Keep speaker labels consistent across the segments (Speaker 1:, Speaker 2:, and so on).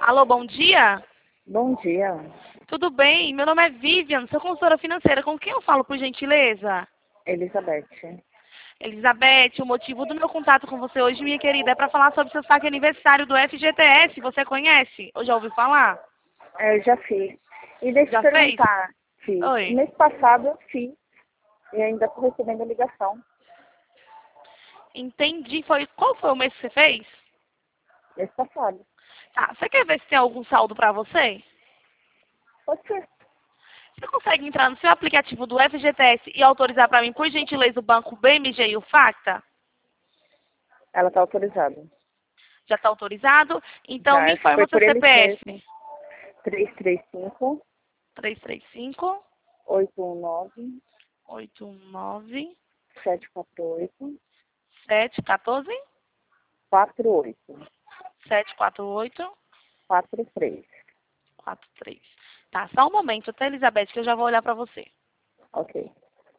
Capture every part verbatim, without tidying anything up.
Speaker 1: Alô, bom dia?
Speaker 2: Bom dia,
Speaker 1: Tudo bem? Meu nome é Vivian, sou consultora financeira. Com quem eu falo, por gentileza?
Speaker 2: Elizabeth.
Speaker 1: Elizabeth, o motivo do meu contato com você hoje, minha querida, é para falar sobre seu saque aniversário do F G T S. Você conhece? Ou já ouviu falar?
Speaker 2: É, eu já fiz. E deixa eu
Speaker 1: Já fez?
Speaker 2: perguntar, fiz.
Speaker 1: Oi.
Speaker 2: Mês passado eu fiz e ainda estou recebendo a ligação.
Speaker 1: Entendi. Foi... Qual foi o mês que você fez?
Speaker 2: Mês passado.
Speaker 1: Tá. Você quer ver se tem algum saldo para você?
Speaker 2: Pode ser.
Speaker 1: Você consegue entrar no seu aplicativo do F G T S e autorizar para mim, por gentileza, o banco B M G e o Facta?
Speaker 2: Ela está autorizada.
Speaker 1: Já está autorizado? Então,
Speaker 2: Já,
Speaker 1: me
Speaker 2: acho que foi
Speaker 1: informa seu
Speaker 2: por ele ser
Speaker 1: C P F.
Speaker 2: três três cinco,
Speaker 1: três três cinco,
Speaker 2: oito um nove,
Speaker 1: oito um nove,
Speaker 2: sete quatro oito,
Speaker 1: sete um quatro,
Speaker 2: quatro oito,
Speaker 1: sete quatro oito,
Speaker 2: quatro três.
Speaker 1: quatro três. Tá, só um momento, tá, Elizabeth, que eu já vou olhar para você.
Speaker 2: Ok.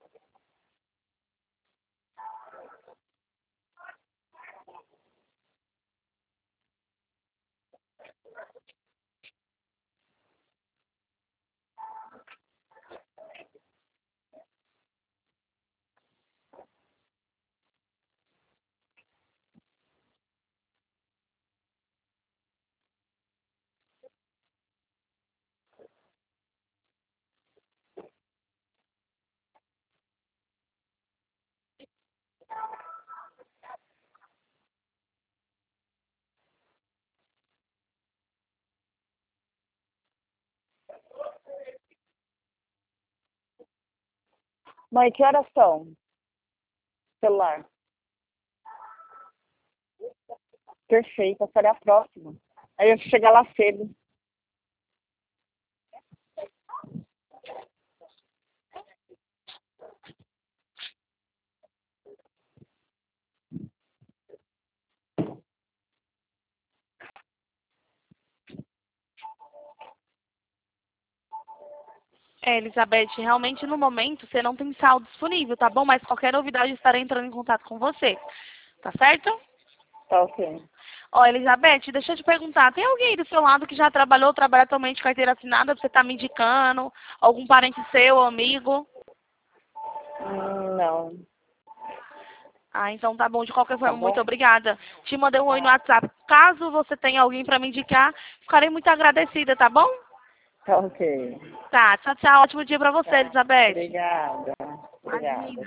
Speaker 2: Mãe, que horas são? Celular. Perfeito, eu farei a próxima. Aí eu chegar lá cedo.
Speaker 1: É, Elizabeth, realmente no momento você não tem saldo disponível, tá bom? Mas qualquer novidade eu estarei entrando em contato com você. Tá certo?
Speaker 2: Tá ok.
Speaker 1: Ó, Elizabeth, deixa eu te perguntar, tem alguém aí do seu lado que já trabalhou, trabalha atualmente de carteira assinada, pra você tá me indicando? Algum parente seu, amigo?
Speaker 2: Hum, não.
Speaker 1: Ah, então tá bom. De qualquer
Speaker 2: Tá
Speaker 1: forma, muito
Speaker 2: bom?
Speaker 1: obrigada. Te mandei um oi no
Speaker 2: Tá.
Speaker 1: WhatsApp. Caso você tenha alguém pra me indicar, ficarei muito agradecida, tá bom?
Speaker 2: Tá ok.
Speaker 1: Tá, tchau, tchau. Ótimo dia pra você,
Speaker 2: Tá.
Speaker 1: Elizabeth.
Speaker 2: Obrigada. Obrigada.
Speaker 1: Imagina.